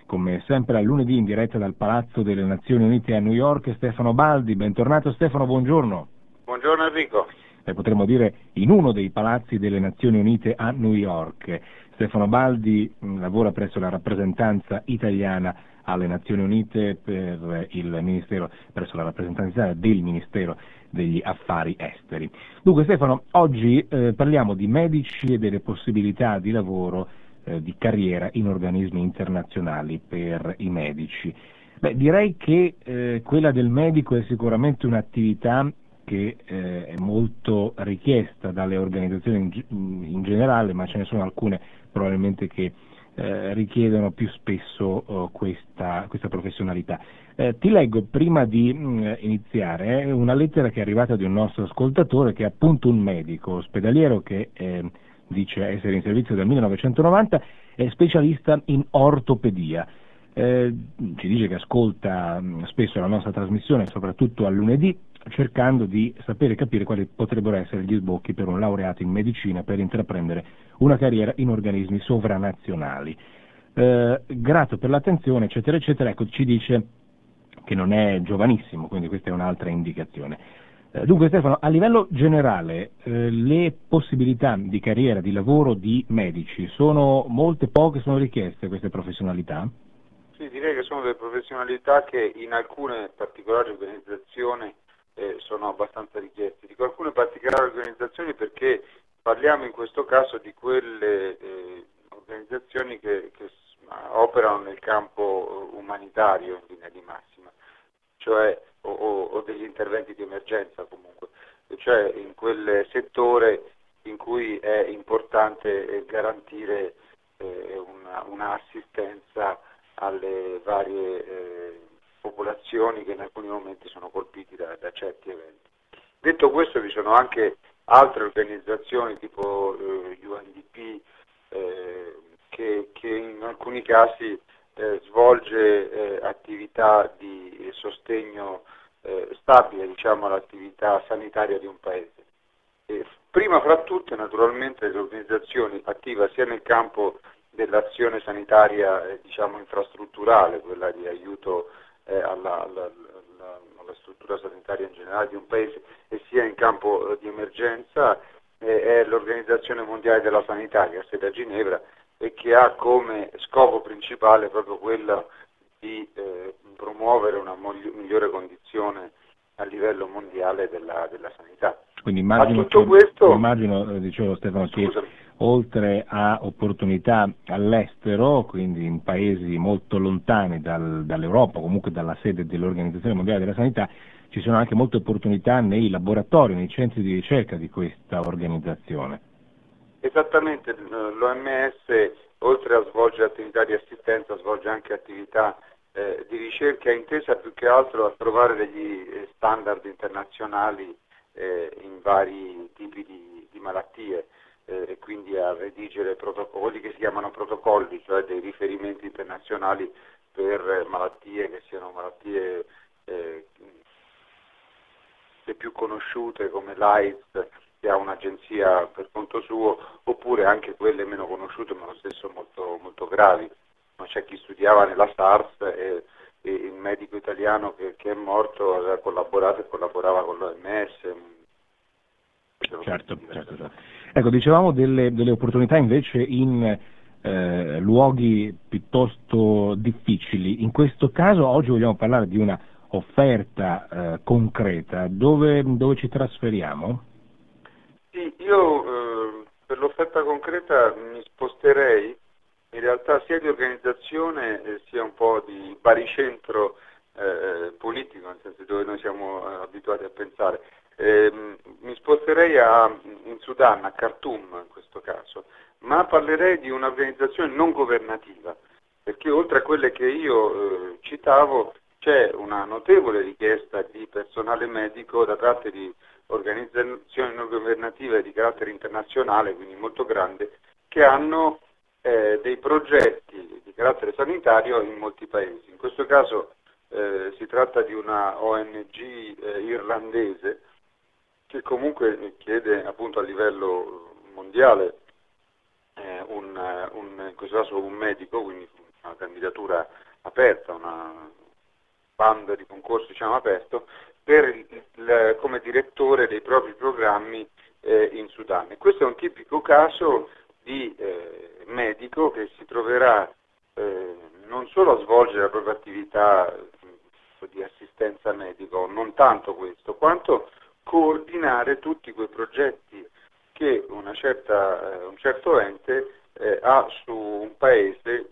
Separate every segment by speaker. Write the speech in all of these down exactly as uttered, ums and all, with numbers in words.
Speaker 1: come sempre a lunedì in diretta dal Palazzo delle Nazioni Unite a New York, Stefano Baldi. Bentornato Stefano, buongiorno.
Speaker 2: Buongiorno Enrico.
Speaker 1: Eh, potremmo dire in uno dei palazzi delle Nazioni Unite a New York. Stefano Baldi mh, lavora presso la rappresentanza italiana alle Nazioni Unite per il Ministero, presso la rappresentanza italiana del Ministero degli Affari Esteri. Dunque Stefano, oggi eh, parliamo di medici e delle possibilità di lavoro, eh, di carriera in organismi internazionali per i medici. Beh, direi che eh, quella del medico è sicuramente un'attività che eh, è molto richiesta dalle organizzazioni in, in generale, ma ce ne sono alcune probabilmente che eh, richiedono più spesso oh, questa, questa professionalità. Eh, ti leggo prima di mh, iniziare eh, una lettera che è arrivata di un nostro ascoltatore che è appunto un medico ospedaliero che eh, dice essere in servizio dal millenovecentonovanta, è specialista in ortopedia. Eh, ci dice che ascolta mh, spesso la nostra trasmissione, soprattutto al lunedì, cercando di sapere e capire quali potrebbero essere gli sbocchi per un laureato in medicina per intraprendere una carriera in organismi sovranazionali. Eh, grato per l'attenzione, eccetera, eccetera. Ecco, ci dice che non è giovanissimo, quindi questa è un'altra indicazione. Eh, dunque Stefano, a livello generale, eh, le possibilità di carriera, di lavoro di medici sono molte, poche, sono richieste queste professionalità?
Speaker 2: Sì, direi che sono delle professionalità che in alcune particolari organizzazioni eh, sono abbastanza richieste. Dico alcune particolari organizzazioni perché parliamo in questo caso di quelle eh, organizzazioni che, che operano nel campo umanitario in linea di massima, cioè o, o, o degli interventi di emergenza comunque, cioè in quel settore in cui è importante garantire eh, una, una assistenza alle varie eh, popolazioni che in alcuni momenti sono colpiti da, da certi eventi. Detto questo, vi sono anche altre organizzazioni tipo eh, U N D P eh, che, che in alcuni casi eh, svolge eh, attività di sostegno eh, stabile, diciamo, all'attività sanitaria di un paese. E prima fra tutte naturalmente le organizzazioni attive sia nel campo dell'azione sanitaria eh, diciamo infrastrutturale, quella di aiuto eh, alla, alla, alla, alla struttura sanitaria in generale di un paese, e sia in campo eh, di emergenza, eh, è l'Organizzazione Mondiale della Sanità, che ha sede a Ginevra e che ha come scopo principale proprio quello di eh, promuovere una migliore condizione a livello mondiale della, della sanità.
Speaker 1: Quindi immagino,
Speaker 2: tutto
Speaker 1: che,
Speaker 2: questo,
Speaker 1: immagino dicevo Stefano,
Speaker 2: scusami.
Speaker 1: che oltre a opportunità all'estero, quindi in paesi molto lontani dal, dall'Europa, comunque dalla sede dell'Organizzazione Mondiale della Sanità, ci sono anche molte opportunità nei laboratori, nei centri di ricerca di questa organizzazione.
Speaker 2: Esattamente, l'O M S oltre a svolgere attività di assistenza svolge anche attività eh, di ricerca, intesa più che altro a trovare degli standard internazionali eh, in vari tipi di, di malattie. E quindi a redigere protocolli che si chiamano protocolli, cioè dei riferimenti internazionali per malattie che siano malattie eh, le più conosciute come l'AIDS, che ha un'agenzia per conto suo, oppure anche quelle meno conosciute ma lo stesso molto, molto gravi. Ma c'è chi studiava nella SARS e, e il medico italiano che, che è morto aveva collaborato e collaborava con l'O M S.
Speaker 1: Certo, certo, certo. Ecco, dicevamo delle, delle opportunità invece in eh, luoghi piuttosto difficili. In questo caso oggi vogliamo parlare di una offerta eh, concreta. Dove, dove ci trasferiamo?
Speaker 2: Sì, io eh, per l'offerta concreta mi sposterei in realtà sia di organizzazione eh, sia un po' di baricentro eh, politico, nel senso dove noi siamo eh, abituati a pensare. Eh, mi sposterei a, in Sudan, a Khartoum in questo caso, ma parlerei di un'organizzazione non governativa, perché oltre a quelle che io eh, citavo c'è una notevole richiesta di personale medico da parte di organizzazioni non governative di carattere internazionale, quindi molto grande, che hanno eh, dei progetti di carattere sanitario in molti paesi. In questo caso eh, si tratta di una O N G eh, irlandese che comunque chiede appunto a livello mondiale eh, un, un, in questo caso un medico, quindi una candidatura aperta, una banda di concorso diciamo aperto, per il, il, come direttore dei propri programmi eh, in Sudan. E questo è un tipico caso di eh, medico che si troverà eh, non solo a svolgere la propria attività eh, di assistenza medica, non tanto questo, quanto coordinare tutti quei progetti che una certa, eh, un certo ente eh, ha su un paese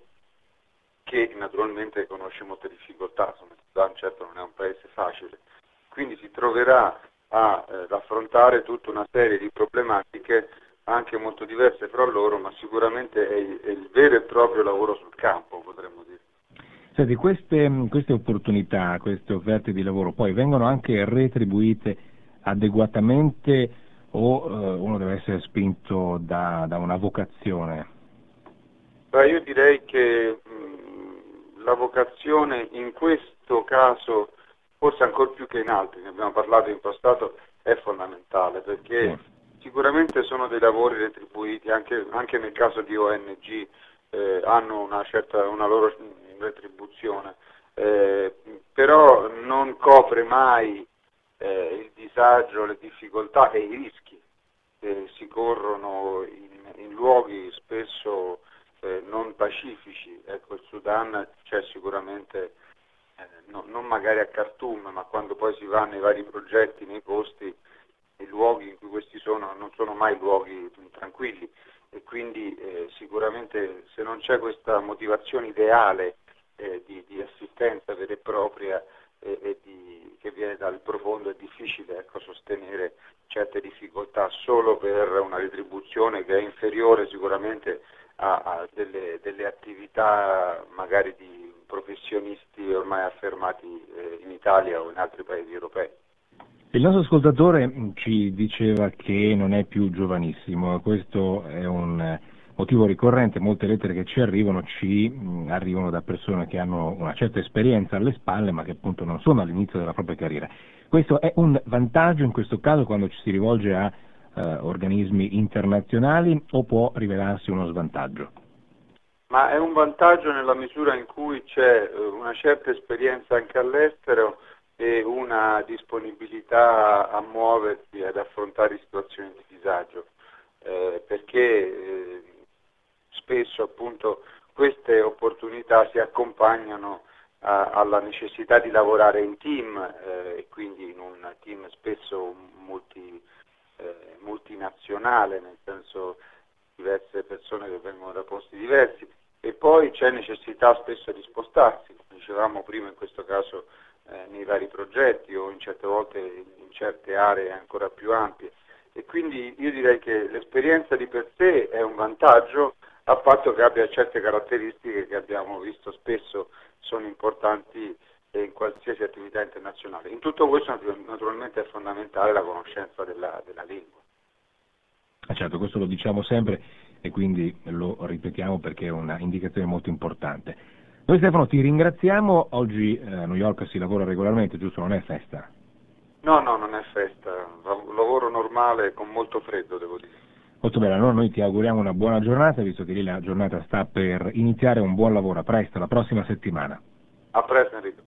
Speaker 2: che naturalmente conosce molte difficoltà, insomma, il Sudan certo non è un paese facile, quindi si troverà a, eh, ad affrontare tutta una serie di problematiche anche molto diverse fra loro, ma sicuramente è il, è il vero e proprio lavoro sul campo, potremmo dire.
Speaker 1: Senti, queste, queste opportunità, queste offerte di lavoro poi vengono anche retribuite adeguatamente o eh, uno deve essere spinto da, da una vocazione?
Speaker 2: Beh, io direi che mh, la vocazione in questo caso, forse ancora più che in altri, ne abbiamo parlato in passato, è fondamentale, perché sì. Sicuramente sono dei lavori retribuiti, anche, anche nel caso di O N G eh, hanno una certa, una loro retribuzione, eh, però non copre mai eh, il disagio, le difficoltà e i rischi che si corrono in, in luoghi spesso eh, non pacifici. Ecco, il Sudan c'è sicuramente, eh, no, non magari a Khartoum, ma quando poi si va nei vari progetti, nei posti, i luoghi in cui questi sono non sono mai luoghi tranquilli e quindi eh, sicuramente se non c'è questa motivazione ideale eh, di, di assistenza vera e propria eh, e di, che viene dal profondo, è difficile ecco, sostenere certe difficoltà solo per una retribuzione che è inferiore sicuramente a, a delle, delle attività magari di professionisti ormai affermati eh, in Italia o in altri paesi europei.
Speaker 1: Il nostro ascoltatore ci diceva che non è più giovanissimo, questo è un motivo ricorrente, molte lettere che ci arrivano ci mh, arrivano da persone che hanno una certa esperienza alle spalle ma che appunto non sono all'inizio della propria carriera. Questo è un vantaggio in questo caso quando ci si rivolge a eh, organismi internazionali o può rivelarsi uno svantaggio?
Speaker 2: Ma è un vantaggio nella misura in cui c'è una certa esperienza anche all'estero e una disponibilità a muoversi, ad affrontare situazioni di disagio, eh, perché eh, spesso appunto queste opportunità si accompagnano a, alla necessità di lavorare in team eh, e quindi in un team spesso multi, eh, multinazionale, nel senso diverse persone che vengono da posti diversi e poi c'è necessità spesso di spostarsi, come dicevamo prima in questo caso eh, nei vari progetti o in certe volte in certe aree ancora più ampie e quindi io direi che l'esperienza di per sé è un vantaggio a patto che abbia certe caratteristiche che abbiamo visto spesso sono importanti in qualsiasi attività internazionale. In tutto questo naturalmente è fondamentale la conoscenza della, della lingua.
Speaker 1: Ah, certo, questo lo diciamo sempre e quindi lo ripetiamo perché è una indicazione molto importante. Noi Stefano ti ringraziamo, oggi a New York si lavora regolarmente, giusto? Non è festa?
Speaker 2: No, no, non è festa, lavoro normale con molto freddo devo dire.
Speaker 1: Molto bene, allora noi ti auguriamo una buona giornata, visto che lì la giornata sta per iniziare, un buon lavoro, a presto, la prossima settimana.
Speaker 2: A presto Enrico.